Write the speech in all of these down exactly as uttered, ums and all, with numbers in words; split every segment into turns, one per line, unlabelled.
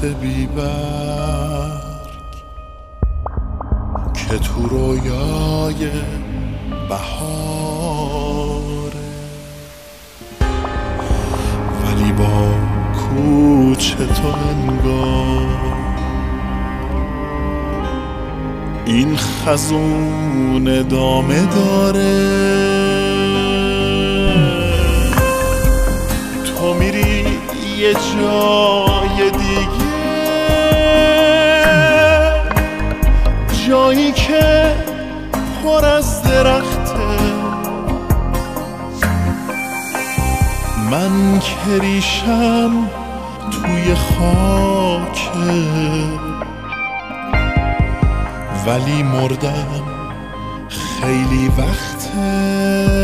بی برگ که تو رویای بهاره، ولی با کوچه تو انگار این خزون ادامه داره. تو میری یه جای دیگه، جایی که پر از درخته، من که ریشم توی خاکه، ولی مردم خیلی وقته.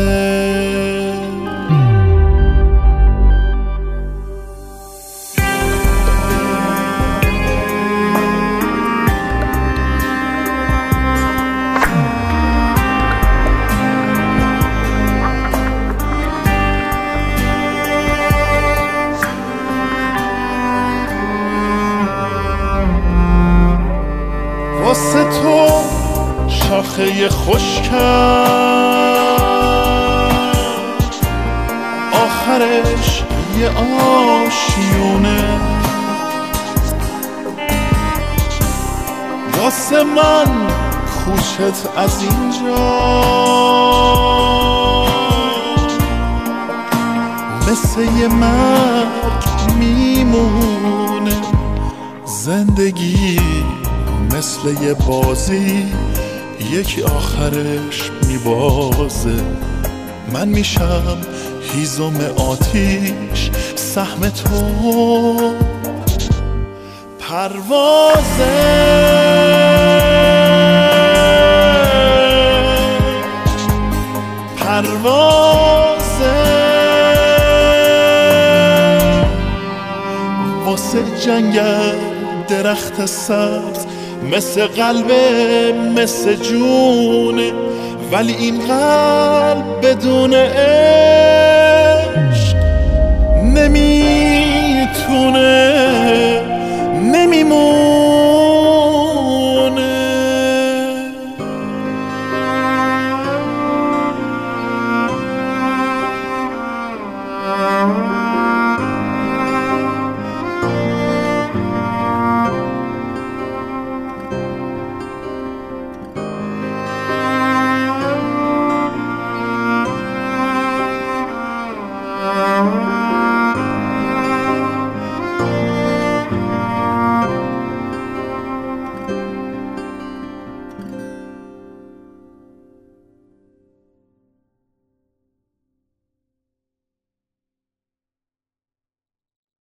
واسه تو شاخه خشکم آخرش یه آشیونه، واسه من کوچت از اینجا مثل یه مرگ میمونه. زندگی مثل یه بازی یکی آخرش میبازه، من میشم هیزم آتیش، سهم تو پروازه. پروازه واسه جنگل درخت سبز، مثل قلبه مثل جونه، ولی این قلب بدون عشق نمیتونه، نمیمونه.